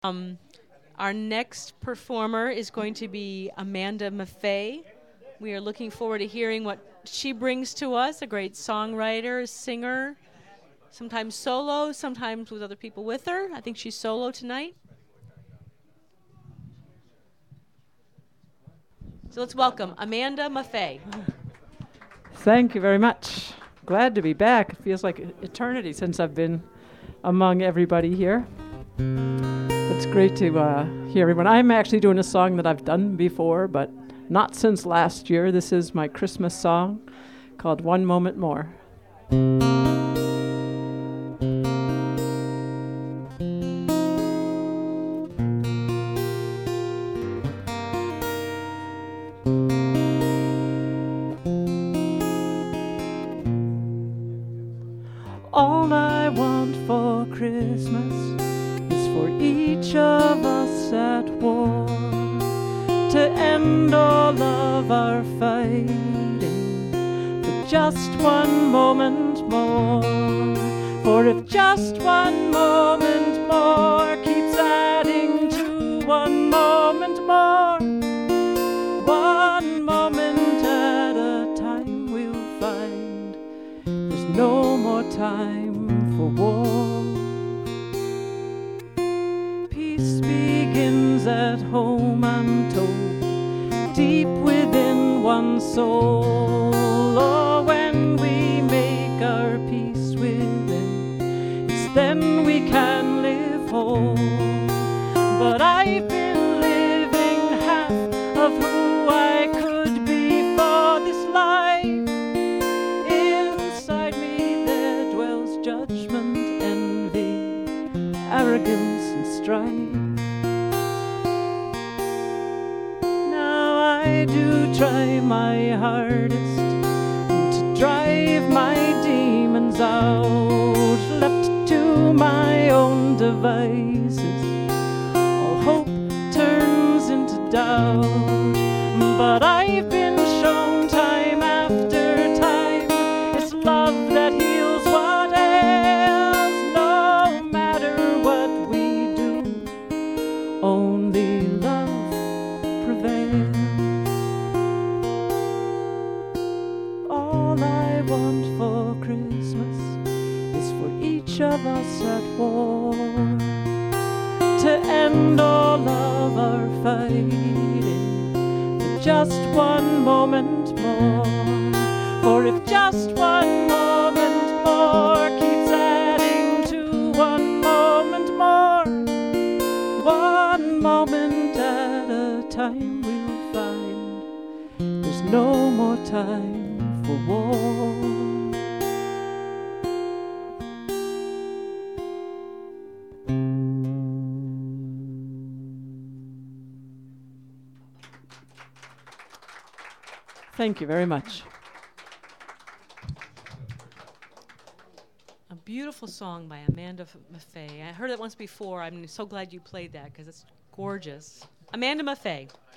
Um, our next performer is going to be Amanda Maffei. We are looking forward to hearing what she brings to us, a great songwriter, singer, sometimes solo, sometimes with other people with her. I think she's solo tonight. So let's welcome Amanda Maffei. Thank you very much. Glad to be back. It feels like eternity since I've been among everybody here. It's great to hear everyone. I'm actually doing a song that I've done before, but not since last year. This is my Christmas song called One Moment More. All I want for Christmas is for each of us at war to end all of our fighting for just one moment more. For if just one moment more keeps adding to one moment more, one moment at a time we'll find there's no more time for war. Peace begins at home, I'm told, deep within one's soul. Oh, when we make our peace within, it's then we can live whole. But I've been living half of who I could be for this life. Inside me there dwells judgment, envy, arrogance and strife. Now I do try my hardest to drive my demons out. Left to my own devices, all hope turns into doubt. But I've been shown time after time it's love that heals what ails. No matter what we do, only love prevails. All I want for Christmas is for each of us at war to end all of our fighting for just one moment more. For if just one moment more keeps adding to one moment more, one moment at a time we'll find there's no more time for war. Thank you very much. A beautiful song by Amanda Maffei. I heard it once before. I'm so glad you played that because it's gorgeous. Amanda Maffei.